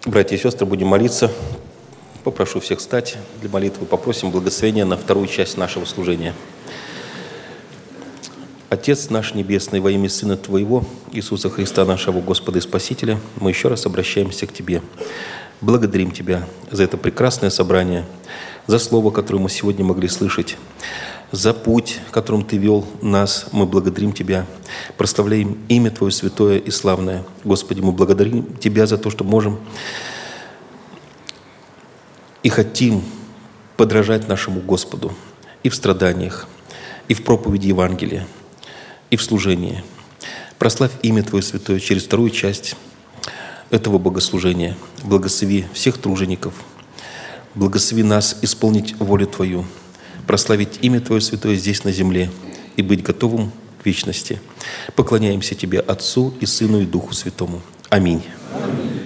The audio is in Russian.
Братья и сестры, будем молиться. Попрошу всех встать для молитвы. Попросим благословения на вторую часть нашего служения. Отец наш Небесный, во имя Сына Твоего, Иисуса Христа, нашего Господа и Спасителя, мы еще раз обращаемся к Тебе. Благодарим Тебя за это прекрасное собрание, за слово, которое мы сегодня могли слышать, за путь, которым Ты вел нас. Мы благодарим Тебя, прославляем имя Твое святое и славное. Господи, мы благодарим Тебя за то, что можем и хотим подражать нашему Господу и в страданиях, и в проповеди Евангелия, и в служении. Прославь имя Твое святое через вторую часть этого богослужения. Благослови всех тружеников, благослови нас исполнить волю Твою, прославить имя Твое святое здесь на земле и быть готовым к вечности. Поклоняемся Тебе, Отцу и Сыну и Духу Святому. Аминь. Аминь.